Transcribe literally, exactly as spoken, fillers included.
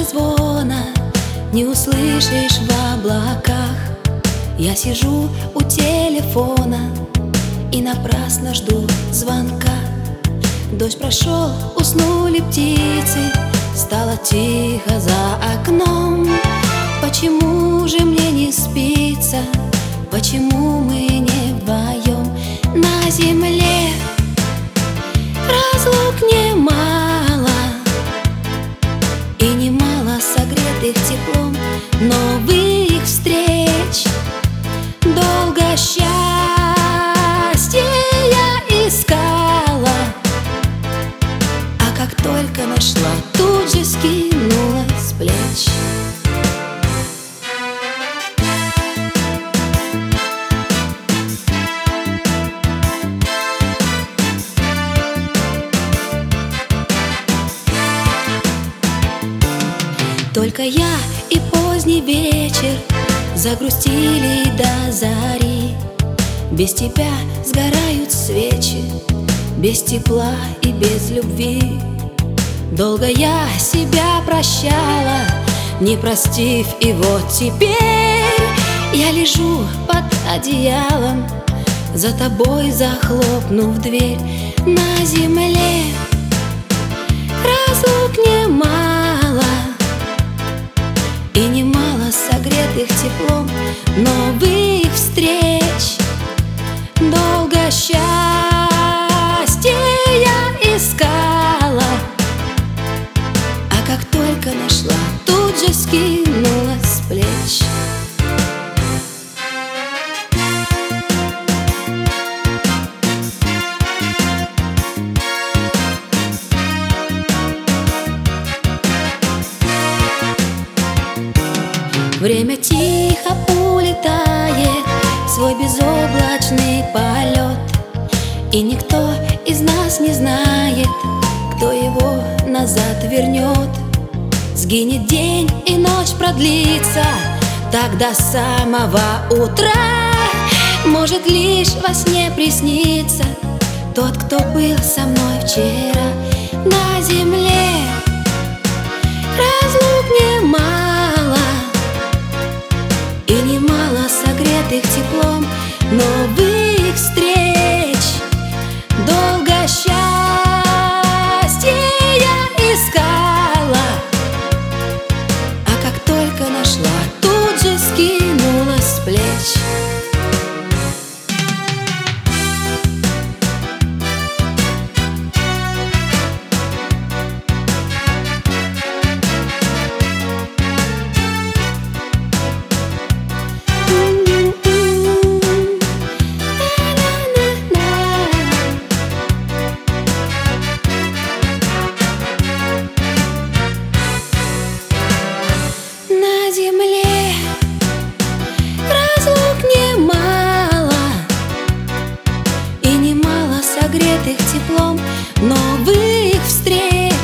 звона не услышишь в облаках. Я сижу у телефона и напрасно жду звонка. Дождь прошел, уснули птицы, стало тихо за окном. Почему же мне не спится? Почему мы не вдвоем на земле? Разлук немало и немало согретых теплом новых встреч. Долго счастье я искала, а как только нашла, тут же скинула с плеч. Только я и поздний вечер загрустили до зари. Без тебя сгорают свечи, без тепла и без любви. Долго я себя прощала, не простив, и вот теперь я лежу под одеялом, за тобой захлопнув дверь. На земле разлук немало и немало согретых теплом новых встреч. Долго счастье я искала, а как только нашла, тут же скинула с плеч. Время тихо улетает в свой безоблачный полет, и никто из нас не знает, кто его назад вернет. Сгинет день, и ночь продлится так до самого утра. Может лишь во сне присниться тот, кто был со мной вчера. На земле разлук немало и немало согретых теплом новых встреч. Долго счастье я искала, а как только нашла, тут же скинула с плеч. На земле разлук немало и немало согретых теплом новых встреч.